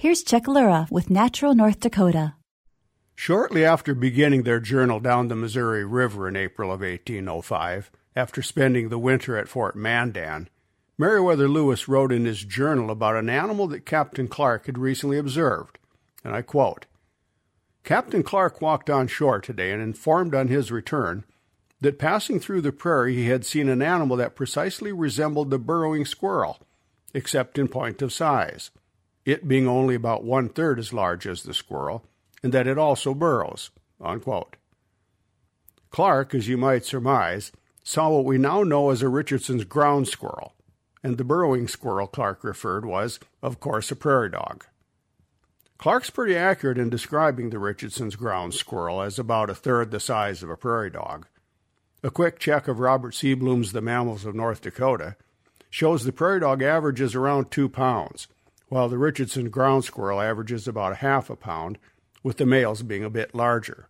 Here's Chuck Lura with Natural North Dakota. Shortly after beginning their journal down the Missouri River in April of 1805, after spending the winter at Fort Mandan, Meriwether Lewis wrote in his journal about an animal that Captain Clark had recently observed, and I quote, "Captain Clark walked on shore today and informed on his return that passing through the prairie he had seen an animal that precisely resembled the burrowing squirrel, except in point of size, it being only about 1/3 as large as the squirrel, and that it also burrows." Unquote. Clark, as you might surmise, saw what we now know as a Richardson's ground squirrel, and the burrowing squirrel Clark referred was, of course, a prairie dog. Clark's pretty accurate in describing the Richardson's ground squirrel as about 1/3 the size of a prairie dog. A quick check of Robert Seablum's The Mammals of North Dakota shows the prairie dog averages around 2 pounds, while the Richardson ground squirrel averages about 1/2 pound, with the males being a bit larger.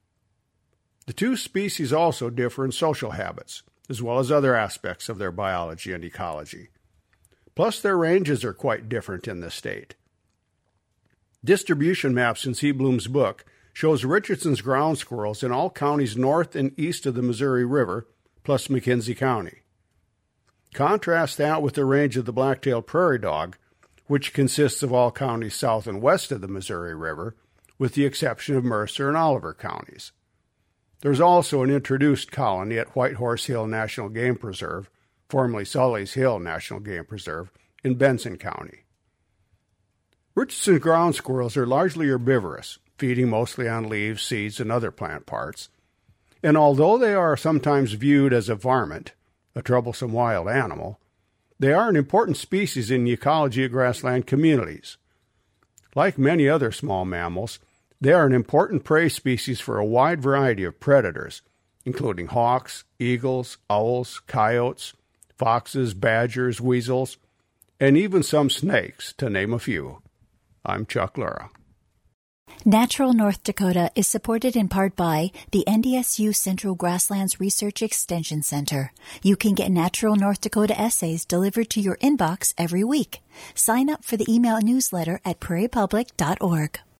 The two species also differ in social habits, as well as other aspects of their biology and ecology. Plus, their ranges are quite different in the state. Distribution maps in Seablum's book shows Richardson's ground squirrels in all counties north and east of the Missouri River, plus McKenzie County. Contrast that with the range of the black-tailed prairie dog, which consists of all counties south and west of the Missouri River, with the exception of Mercer and Oliver counties. There's also an introduced colony at White Horse Hill National Game Preserve, formerly Sully's Hill National Game Preserve, in Benson County. Richardson's ground squirrels are largely herbivorous, feeding mostly on leaves, seeds, and other plant parts. And although they are sometimes viewed as a varmint, a troublesome wild animal, they are an important species in the ecology of grassland communities. Like many other small mammals, they are an important prey species for a wide variety of predators, including hawks, eagles, owls, coyotes, foxes, badgers, weasels, and even some snakes, to name a few. I'm Chuck Lura. Natural North Dakota is supported in part by the NDSU Central Grasslands Research Extension Center. You can get Natural North Dakota essays delivered to your inbox every week. Sign up for the email newsletter at prairiepublic.org.